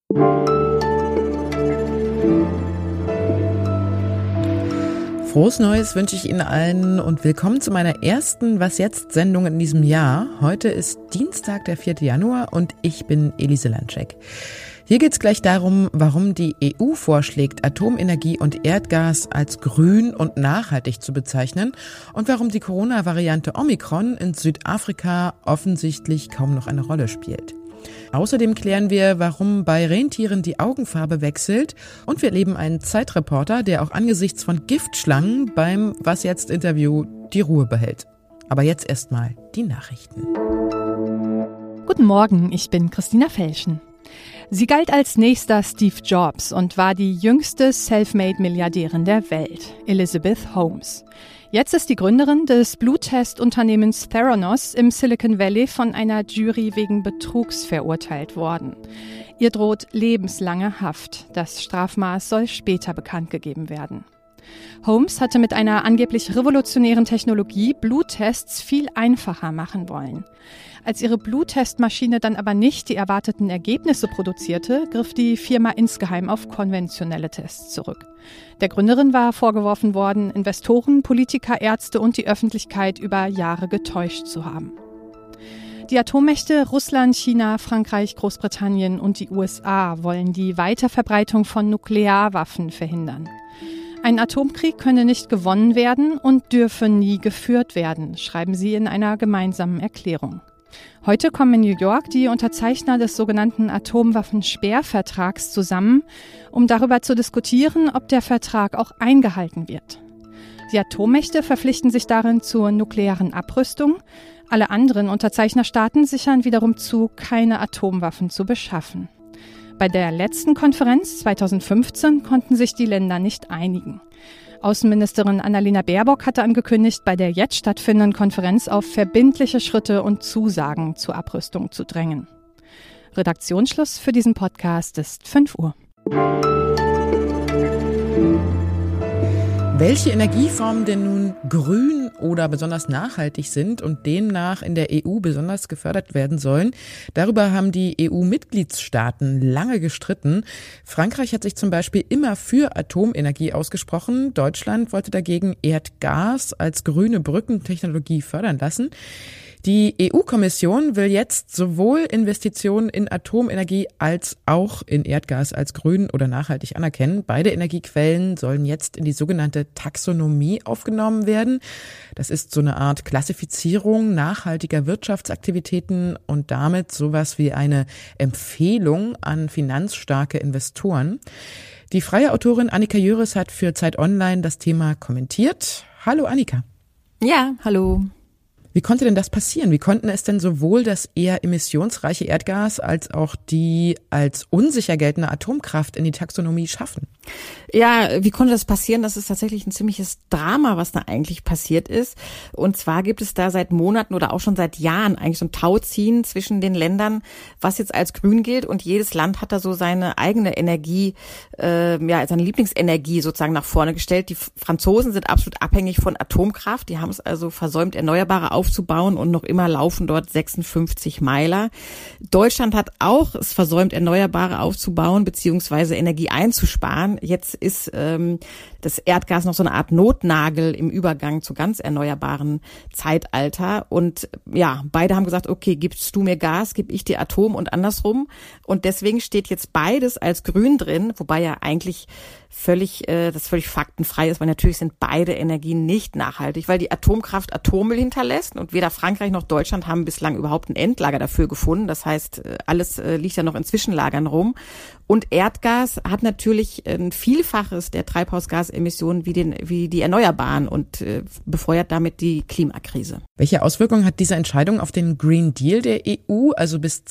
Frohes Neues wünsche ich Ihnen allen und willkommen zu meiner ersten Was jetzt Sendung in diesem Jahr. Heute ist Dienstag, der 4. Januar und ich bin Elise Landschek. Hier geht es gleich darum, warum die EU vorschlägt, Atomenergie und Erdgas als grün und nachhaltig zu bezeichnen und warum die Corona-Variante Omikron in Südafrika offensichtlich kaum noch eine Rolle spielt. Außerdem klären wir, warum bei Rentieren die Augenfarbe wechselt und wir erleben einen Zeitreporter, der auch angesichts von Giftschlangen beim Was jetzt Interview die Ruhe behält. Aber jetzt erstmal die Nachrichten. Guten Morgen, ich bin Christina Felschen. Sie galt als nächster Steve Jobs und war die jüngste Selfmade-Milliardärin der Welt, Elizabeth Holmes. Jetzt ist die Gründerin des Bluttest-Unternehmens Theranos im Silicon Valley von einer Jury wegen Betrugs verurteilt worden. Ihr droht lebenslange Haft. Das Strafmaß soll später bekannt gegeben werden. Holmes hatte mit einer angeblich revolutionären Technologie Bluttests viel einfacher machen wollen. Als ihre Bluttestmaschine dann aber nicht die erwarteten Ergebnisse produzierte, griff die Firma insgeheim auf konventionelle Tests zurück. Der Gründerin war vorgeworfen worden, Investoren, Politiker, Ärzte und die Öffentlichkeit über Jahre getäuscht zu haben. Die Atommächte Russland, China, Frankreich, Großbritannien und die USA wollen die Weiterverbreitung von Nuklearwaffen verhindern. Ein Atomkrieg könne nicht gewonnen werden und dürfe nie geführt werden, schreiben sie in einer gemeinsamen Erklärung. Heute kommen in New York die Unterzeichner des sogenannten Atomwaffensperrvertrags zusammen, um darüber zu diskutieren, ob der Vertrag auch eingehalten wird. Die Atommächte verpflichten sich darin zur nuklearen Abrüstung. Alle anderen Unterzeichnerstaaten sichern wiederum zu, keine Atomwaffen zu beschaffen. Bei der letzten Konferenz 2015 konnten sich die Länder nicht einigen. Außenministerin Annalena Baerbock hatte angekündigt, bei der jetzt stattfindenden Konferenz auf verbindliche Schritte und Zusagen zur Abrüstung zu drängen. Redaktionsschluss für diesen Podcast ist 5 Uhr. Welche Energieformen denn nun grün oder besonders nachhaltig sind und demnach in der EU besonders gefördert werden sollen, darüber haben die EU-Mitgliedstaaten lange gestritten. Frankreich hat sich zum Beispiel immer für Atomenergie ausgesprochen. Deutschland wollte dagegen Erdgas als grüne Brückentechnologie fördern lassen. Die EU-Kommission will jetzt sowohl Investitionen in Atomenergie als auch in Erdgas als grün oder nachhaltig anerkennen. Beide Energiequellen sollen jetzt in die sogenannte Taxonomie aufgenommen werden. Das ist so eine Art Klassifizierung nachhaltiger Wirtschaftsaktivitäten und damit sowas wie eine Empfehlung an finanzstarke Investoren. Die freie Autorin Annika Jöris hat für Zeit Online das Thema kommentiert. Hallo Annika. Ja, hallo. Wie konnte denn das passieren? Wie konnten es denn sowohl das eher emissionsreiche Erdgas als auch die als unsicher geltende Atomkraft in die Taxonomie schaffen? Ja, wie konnte das passieren? Das ist tatsächlich ein ziemliches Drama, was da eigentlich passiert ist. Und zwar gibt es da seit Monaten oder auch schon seit Jahren eigentlich so ein Tauziehen zwischen den Ländern, was jetzt als grün gilt. Und jedes Land hat da so seine eigene Energie, seine Lieblingsenergie sozusagen nach vorne gestellt. Die Franzosen sind absolut abhängig von Atomkraft. Die haben es also versäumt, Erneuerbare aufzubauen und noch immer laufen dort 56 Meiler. Deutschland hat auch es versäumt, Erneuerbare aufzubauen bzw. Energie einzusparen. Jetzt ist das Erdgas noch so eine Art Notnagel im Übergang zu ganz erneuerbaren Zeitalter. Und ja, beide haben gesagt, okay, gibst du mir Gas, gib ich dir Atom und andersrum. Und deswegen steht jetzt beides als grün drin, wobei ja eigentlich völlig faktenfrei ist, weil natürlich sind beide Energien nicht nachhaltig, weil die Atomkraft Atommüll hinterlässt und weder Frankreich noch Deutschland haben bislang überhaupt ein Endlager dafür gefunden. Das heißt, alles liegt ja noch in Zwischenlagern rum. Und Erdgas hat natürlich ein Vielfaches der Treibhausgasemissionen wie die Erneuerbaren und befeuert damit die Klimakrise. Welche Auswirkungen hat diese Entscheidung auf den Green Deal der EU, also bis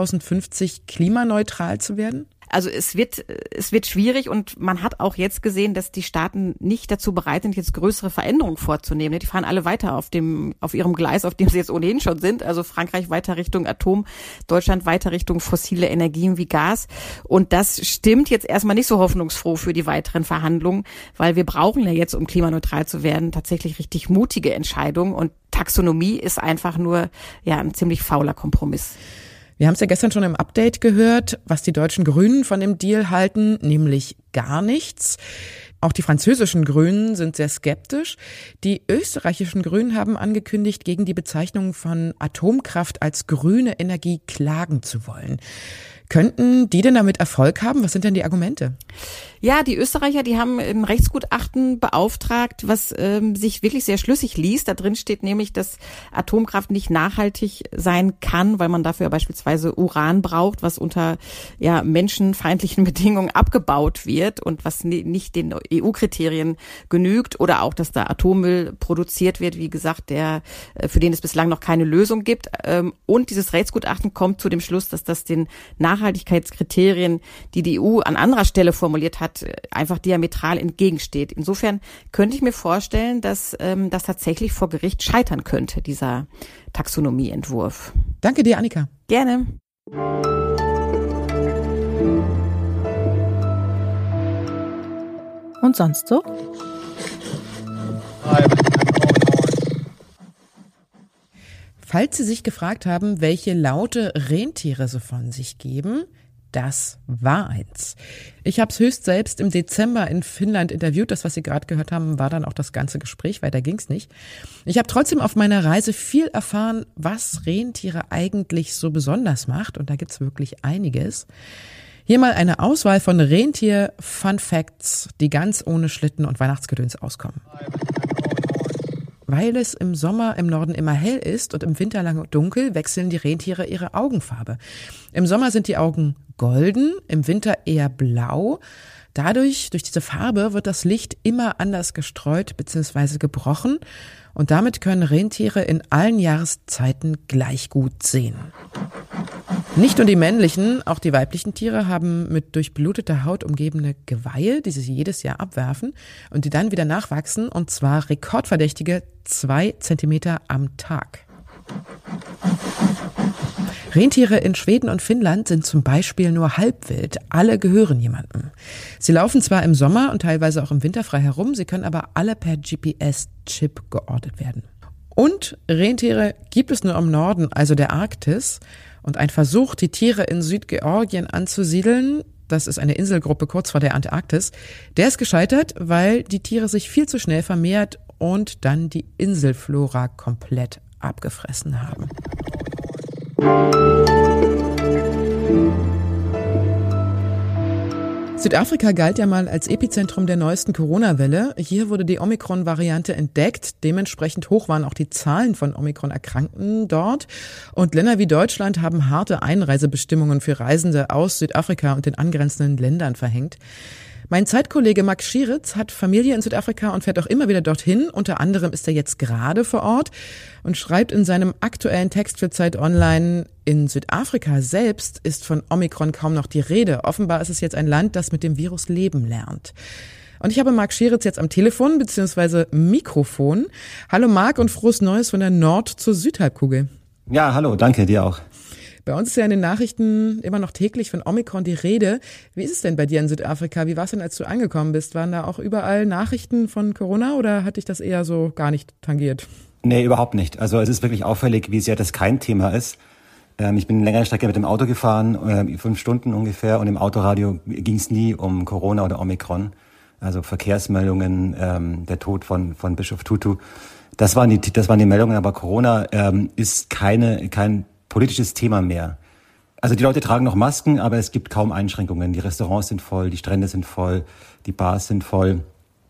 2050 klimaneutral zu werden? Also es wird schwierig und man hat auch jetzt gesehen, dass die Staaten nicht dazu bereit sind, jetzt größere Veränderungen vorzunehmen. Die fahren alle weiter auf ihrem Gleis, auf dem sie jetzt ohnehin schon sind. Also Frankreich weiter Richtung Atom, Deutschland weiter Richtung fossile Energien wie Gas. Und das stimmt jetzt erstmal nicht so hoffnungsfroh für die weiteren Verhandlungen, weil wir brauchen ja jetzt, um klimaneutral zu werden, tatsächlich richtig mutige Entscheidungen. Und Taxonomie ist einfach nur ein ziemlich fauler Kompromiss. Wir haben es ja gestern schon im Update gehört, was die deutschen Grünen von dem Deal halten, nämlich gar nichts. Auch die französischen Grünen sind sehr skeptisch. Die österreichischen Grünen haben angekündigt, gegen die Bezeichnung von Atomkraft als grüne Energie klagen zu wollen. Könnten die denn damit Erfolg haben? Was sind denn die Argumente? Ja, die Österreicher, die haben ein Rechtsgutachten beauftragt, was sich wirklich sehr schlüssig liest. Da drin steht nämlich, dass Atomkraft nicht nachhaltig sein kann, weil man dafür beispielsweise Uran braucht, was unter menschenfeindlichen Bedingungen abgebaut wird und was nicht den EU-Kriterien genügt, oder auch, dass da Atommüll produziert wird, wie gesagt, für den es bislang noch keine Lösung gibt. Und dieses Rechtsgutachten kommt zu dem Schluss, dass das den Nachhaltigkeitskriterien, die die EU an anderer Stelle formuliert hat, einfach diametral entgegensteht. Insofern könnte ich mir vorstellen, dass das tatsächlich vor Gericht scheitern könnte, dieser Taxonomieentwurf. Danke dir, Annika. Gerne. Und sonst so? Falls Sie sich gefragt haben, welche Laute Rentiere so von sich geben, das war eins. Ich habe es höchst selbst im Dezember in Finnland interviewt. Das, was Sie gerade gehört haben, war dann auch das ganze Gespräch. Weiter ging's nicht. Ich habe trotzdem auf meiner Reise viel erfahren, was Rentiere eigentlich so besonders macht. Und da gibt's wirklich einiges. Hier mal eine Auswahl von Rentier-Fun-Facts, die ganz ohne Schlitten und Weihnachtsgedöns auskommen. Weil es im Sommer im Norden immer hell ist und im Winter lange dunkel, wechseln die Rentiere ihre Augenfarbe. Im Sommer sind die Augen golden, im Winter eher blau. Durch diese Farbe wird das Licht immer anders gestreut bzw. gebrochen und damit können Rentiere in allen Jahreszeiten gleich gut sehen. Nicht nur die männlichen, auch die weiblichen Tiere haben mit durchbluteter Haut umgebene Geweihe, die sie jedes Jahr abwerfen und die dann wieder nachwachsen, und zwar rekordverdächtige 2 Zentimeter am Tag. Rentiere in Schweden und Finnland sind zum Beispiel nur halbwild. Alle gehören jemandem. Sie laufen zwar im Sommer und teilweise auch im Winter frei herum, sie können aber alle per GPS-Chip geortet werden. Und Rentiere gibt es nur im Norden, also der Arktis. Und ein Versuch, die Tiere in Südgeorgien anzusiedeln, das ist eine Inselgruppe kurz vor der Antarktis, der ist gescheitert, weil die Tiere sich viel zu schnell vermehrt und dann die Inselflora komplett abgefressen haben. Südafrika galt ja mal als Epizentrum der neuesten Corona-Welle. Hier wurde die Omikron-Variante entdeckt. Dementsprechend hoch waren auch die Zahlen von Omikron-Erkrankten dort. Und Länder wie Deutschland haben harte Einreisebestimmungen für Reisende aus Südafrika und den angrenzenden Ländern verhängt. Mein Zeitkollege Max Schieritz hat Familie in Südafrika und fährt auch immer wieder dorthin. Unter anderem ist er jetzt gerade vor Ort und schreibt in seinem aktuellen Text für Zeit Online: In Südafrika selbst ist von Omikron kaum noch die Rede. Offenbar ist es jetzt ein Land, das mit dem Virus leben lernt. Und ich habe Marc Schieritz jetzt am Telefon bzw. Mikrofon. Hallo Marc und frohes Neues von der Nord- zur Südhalbkugel. Ja, hallo, danke dir auch. Bei uns ist ja in den Nachrichten immer noch täglich von Omikron die Rede. Wie ist es denn bei dir in Südafrika? Wie war es denn, als du angekommen bist? Waren da auch überall Nachrichten von Corona oder hat dich das eher so gar nicht tangiert? Nee, überhaupt nicht. Also es ist wirklich auffällig, wie sehr das kein Thema ist. Ich bin eine längere Strecke mit dem Auto gefahren, 5 Stunden ungefähr, und im Autoradio ging es nie um Corona oder Omikron. Also Verkehrsmeldungen, der Tod von Bischof Tutu. Das waren die Meldungen, aber Corona ist kein politisches Thema mehr. Also die Leute tragen noch Masken, aber es gibt kaum Einschränkungen. Die Restaurants sind voll, die Strände sind voll, die Bars sind voll.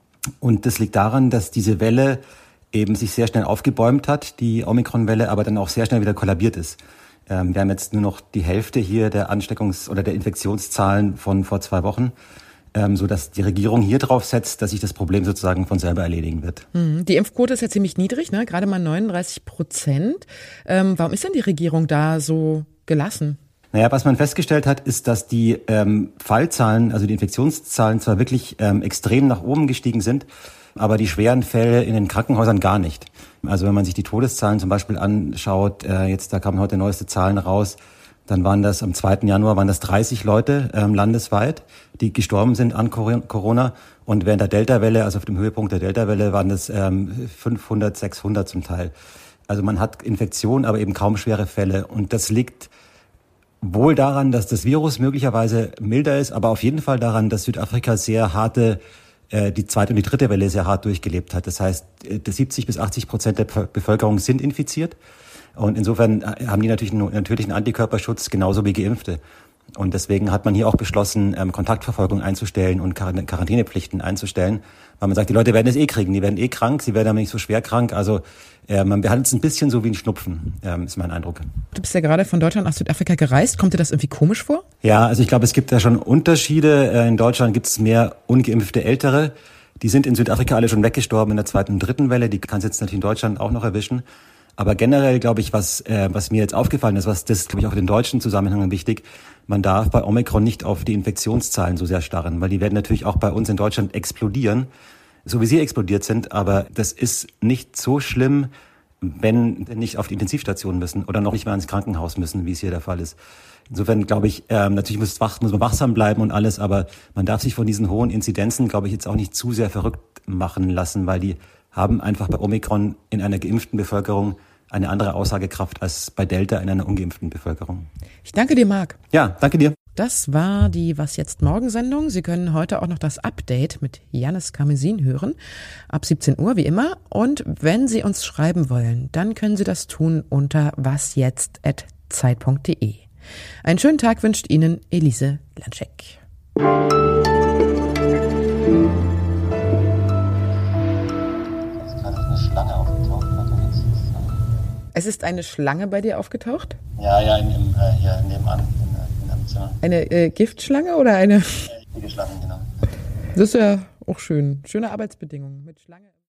Und das liegt daran, dass diese Welle eben sich sehr schnell aufgebäumt hat, die Omikron-Welle, aber dann auch sehr schnell wieder kollabiert ist. Wir haben jetzt nur noch die Hälfte hier der Ansteckungs- oder der Infektionszahlen von vor 2 Wochen, so dass die Regierung hier drauf setzt, dass sich das Problem sozusagen von selber erledigen wird. Die Impfquote ist ja ziemlich niedrig, ne? Gerade mal 39%. Warum ist denn die Regierung da so gelassen? Naja, was man festgestellt hat, ist, dass die Fallzahlen, also die Infektionszahlen zwar wirklich extrem nach oben gestiegen sind, aber die schweren Fälle in den Krankenhäusern gar nicht. Also wenn man sich die Todeszahlen zum Beispiel anschaut, da kamen heute neueste Zahlen raus, dann waren das am 2. Januar 30 Leute landesweit, die gestorben sind an Corona. Und während der Delta-Welle, also auf dem Höhepunkt der Delta-Welle, waren das 500, 600 zum Teil. Also man hat Infektionen, aber eben kaum schwere Fälle. Und das liegt wohl daran, dass das Virus möglicherweise milder ist, aber auf jeden Fall daran, dass Südafrika die zweite und die dritte Welle sehr hart durchgelebt hat. Das heißt, 70-80% der Bevölkerung sind infiziert. Und insofern haben die natürlich einen natürlichen Antikörperschutz, genauso wie Geimpfte. Und deswegen hat man hier auch beschlossen, Kontaktverfolgung einzustellen und Quarantänepflichten einzustellen, weil man sagt, die Leute werden es kriegen, die werden krank, sie werden aber nicht so schwer krank. Also man behandelt es ein bisschen so wie ein Schnupfen, ist mein Eindruck. Du bist ja gerade von Deutschland nach Südafrika gereist. Kommt dir das irgendwie komisch vor? Ja, also ich glaube, es gibt da schon Unterschiede. In Deutschland gibt es mehr ungeimpfte Ältere. Die sind in Südafrika alle schon weggestorben in der zweiten und dritten Welle. Die kann es jetzt natürlich in Deutschland auch noch erwischen. Aber generell glaube ich, was mir jetzt aufgefallen ist, das glaube ich auch für den deutschen Zusammenhang wichtig, man darf bei Omikron nicht auf die Infektionszahlen so sehr starren, weil die werden natürlich auch bei uns in Deutschland explodieren, so wie sie explodiert sind. Aber das ist nicht so schlimm, wenn wir nicht auf die Intensivstation müssen oder noch nicht mal ins Krankenhaus müssen, wie es hier der Fall ist. Insofern glaube ich, natürlich muss man wachsam bleiben und alles, aber man darf sich von diesen hohen Inzidenzen, glaube ich, jetzt auch nicht zu sehr verrückt machen lassen, weil die haben einfach bei Omikron in einer geimpften Bevölkerung eine andere Aussagekraft als bei Delta in einer ungeimpften Bevölkerung. Ich danke dir, Marc. Ja, danke dir. Das war die Was jetzt Morgen-Sendung. Sie können heute auch noch das Update mit Jannis Karmesin hören, ab 17 Uhr wie immer. Und wenn Sie uns schreiben wollen, dann können Sie das tun unter wasjetzt@zeit.de. Einen schönen Tag wünscht Ihnen Elise Lanschek. Es ist eine Schlange bei dir aufgetaucht? Ja, hier nebenan in einem Zimmer. Eine Giftschlange oder eine? Schlange, genau. Das ist ja auch schön. Schöne Arbeitsbedingungen mit Schlange.